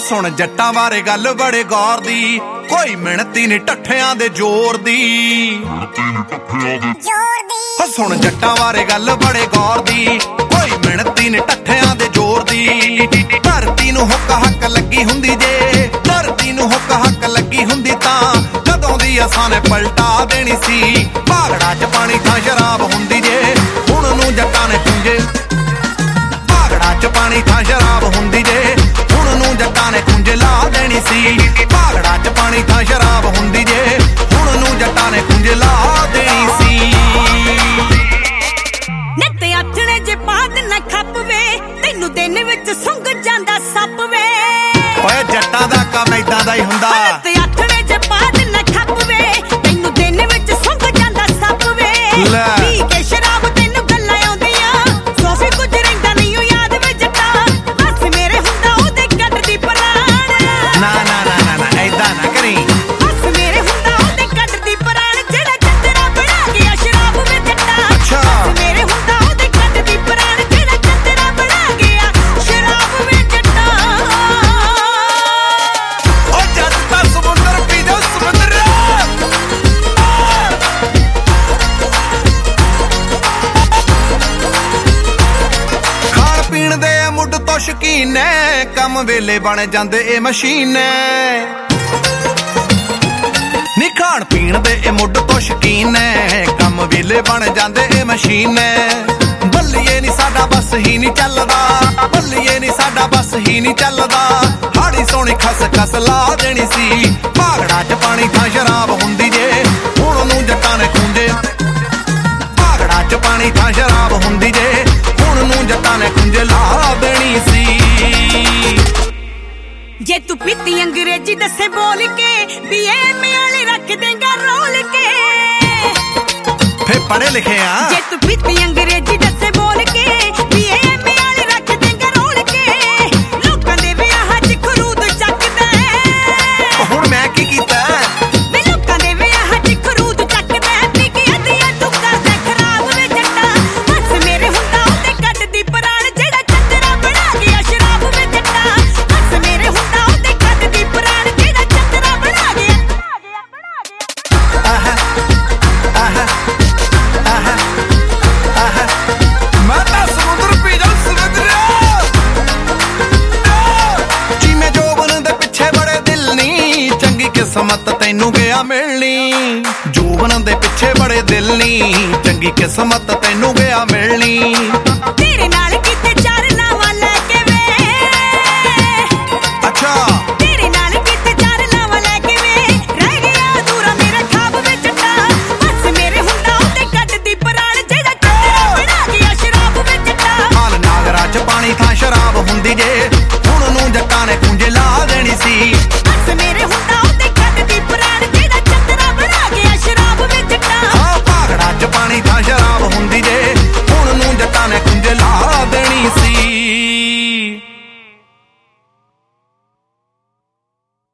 सुन जट्टां बारे गल बड़े गौर दी, कोई मिहनती नहीं ठठियां दे जोर दी। सुन जट्टां बारे गल बड़े गौर दी, कोई मिहनती नहीं ठठियां दे जोर दी। धरती नूं हुक हक लगी हुंदी जे, धरती नूं हुक हक लगी हुंदी तां कदों दी असां ने पलटा देनी सी। भागड़ा च पानी तां शराब हुंदी जे, हुण नूं जट्टां ने कुंजे। भागड़ा च पानी तां शराब हुंदी जे, हुण नूं जट्टां ने कुंजे ला देनी सी। भागड़ा च पानी तां शराब हुंदी जे, हुण नूं जट्टां ने कुंजे ला देनी सी। नत्ते आथणे जे बाद ना खप वे, तैनू दिन विच सुंघ जांदा सप वे। ओए जट्टां दा काम इदां दा ही हुंदा। नत्ते आथणे जे बाद ना खप वे, तैनू दिन विच सुंघ जांदा सप वे। पी के शराब तैनू गल्लां आउंदियां, सोफे कुछ रहिंदा नहीं ओ याद वे जट्टा। बस मेरे हुंदा ओदे कटदी प्राण। ना ना ना ना ना इदां ना करी। बस मेरे हुंदा ओदे कटदी प्राण, जेड़ा चंदरा बना गया शराब वे जट्टा। अच्छा मेरे हुंदा ओदे कटदी प्राण, जेड़ा चंदरा बना गया शराब वे जट्टा। ओ जट दा समुंदर पी जा समुंदर। खाण पीण दे मुੱਢ ਤੋਂ ਸ਼ੌਕੀਨ ਐ, ਕੰਮ ਵੇਲੇ ਬਣ ਜਾਂਦੇ ਇਹ ਮਸ਼ੀਨ ਐ। ਨੀ ਖਾਣ ਪੀਣ ਦੇ ਇਹ ਮੁੱਢ ਤੋਂ ਸ਼ੌਕੀਨ ਐ, ਕੰਮ ਵੇਲੇ ਬਣ ਜਾਂਦੇ ਇਹ ਮਸ਼ੀਨ ਐ। ਬੱਲੀਏ ਨੀ ਸਾਡਾ ਬਸ ਹੀ ਨਹੀਂ ਚੱਲਦਾ, ਬੱਲੀਏ ਨੀ ਸਾਡਾ ਬਸ ਹੀ ਨਹੀਂ ਚੱਲਦਾ। ਹਾੜੀ ਸੋਹਣੀ ਖਸ ਖਸ ਲਾ ਦੇਣੀ ਸੀ। ਭਾਗੜਾ ਚ ਪਾਣੀ ਥਾਂ ਸ਼ਰਾਬ ਹੁੰਦੀ ਜੇ, ਹੁਣ ਨੂੰ ਜੱਟਾਂ ਨੇ ਖੂੰਜੇ। ਭਾਗੜਾ ਚ ਪਾਣੀ ਥਾਂ ਸ਼ਰਾਬ ਹੁੰਦੀ ਜੇ, ਹੁਣ ਨੂੰ ਜੱਟਾਂ ਨੇ ਖੂੰਜੇ ਲਾ ਦੇਣੀ ਸੀ। ਜੇ ਤੂੰ ਪੀਤੀ ਅੰਗਰੇਜ਼ੀ ਦੱਸੇ ਬੋਲ ਕੇ, BA ਵਾਲੇ ਰੱਖ ਦੇਂਗਾ ਰੋਲ ਕੇ। ਫੇ ਪੜ੍ਹੇ ਲਿਖੇ ਆ। ਜੇ ਤੂੰ ਪੀਤੀ ਅੰਗਰੇਜ਼ੀ ਦੱਸੇ ਬੋਲ ਕੇ, BA ਵਾਲੇ ਰੱਖ ਦੇਂਗਾ ਰੋਲ ਕੇ। ਲੋਕਾਂ ਦੇ ਵਿਆਹਾਂ 'ਚ ਖਰੂਦ ਚੱਕਦਾ ਹੁਣ ਮੈਂ ਕੀ ਕੀਤਾ? ਵੇ ਲੋਕਾਂ ਦੇ ਵਿਆਹਾਂ 'ਚ ਖਰੂਦ ਚੱਕਦਾ। ਪੀ ਕੇ ਅੱਧੀਆਂ ਤੂੰ ਕਰਦਾ ਖਰਾਬ ਵੇ ਜੱਟਾ। ਬਸ ਮੇਰੇ ਹੁੰਦਾ ਉਹਦੇ ਕੱਢਦੀ ਪ੍ਰਾਣ, ਜਿਹੜਾ ਚੰਦਰਾ ਬਣਾ ਗਿਆ ਸ਼ਰਾਬ ਵੇ ਜੱਟਾ। ਬਸ ਮੇਰੇ ਹੁੰਦਾ ਉਹਦੇ ਕੱਢਦੀ ਪ੍ਰਾਣ, ਜਿਹੜਾ ਚੰਦਰਾ ਬਣਾ ਗਿਆ। ਆਹ ਆਹ ਆਹ ਆਹ ਮੈਂ ਤਾਂ ਸਮੁੰਦਰ ਪੀ ਜਾ ਸਮੁੰਦਰ। ਜਿਵੇਂ ਜੋਬਨ ਦੇ ਪਿੱਛੇ ਬੜੇ ਦਿਲ ਨੀ, ਚੰਗੀ ਕਿਸਮਤ ਤੈਨੂੰ ਗਿਆ ਮਿਲਣੀ। ਜੋਬਨ ਦੇ ਪਿੱਛੇ ਬੜੇ ਦਿਲ ਨੀ, ਚੰਗੀ ਕਿਸਮਤ ਤੈਨੂੰ ਗਿਆ ਮਿਲਣੀ। ਤੇਰੇ ਨਾਲ ਕਿਤੇ ਚਾਰ ਨਾਵਾਂ ਲੈ ਕੇ ਵੇ। ਅੱਛਾ ਤੇਰੇ ਨਾਲ ਕਿਤੇ ਚਾਰ ਨਾਵਾਂ ਲੈ ਕੇ ਵੇ, ਰਹਿ ਗਿਆ ਅਧੂਰਾ ਮੇਰਾ ਖਾਬ ਵੇ ਜੱਟਾ। ਬਸ ਮੇਰੇ ਹੁੰਦਾ ਉਹਦੇ ਕੱਢਦੀ ਪ੍ਰਾਣ, ਜਿਹੜਾ ਚੰਦਰਾ ਬਣਾ ਗਿਆ ਸ਼ਰਾਬ ਵੇ ਜੱਟਾ। ਹਾਲ ਨਾਗਰਾ ਚ ਪਾਣੀ ਥਾਂ ਸ਼ਰਾਬ ਹੁੰਦੀ ਜੇ, ਹੁਣ ਨੂੰ ਜੱਟਾਂ ਨੇ ਕੁੰਜੇ ਲਾ ਦੇਣੀ ਸੀ। ਬਸ ਮੇਰੇ ਹੁੰਦਾ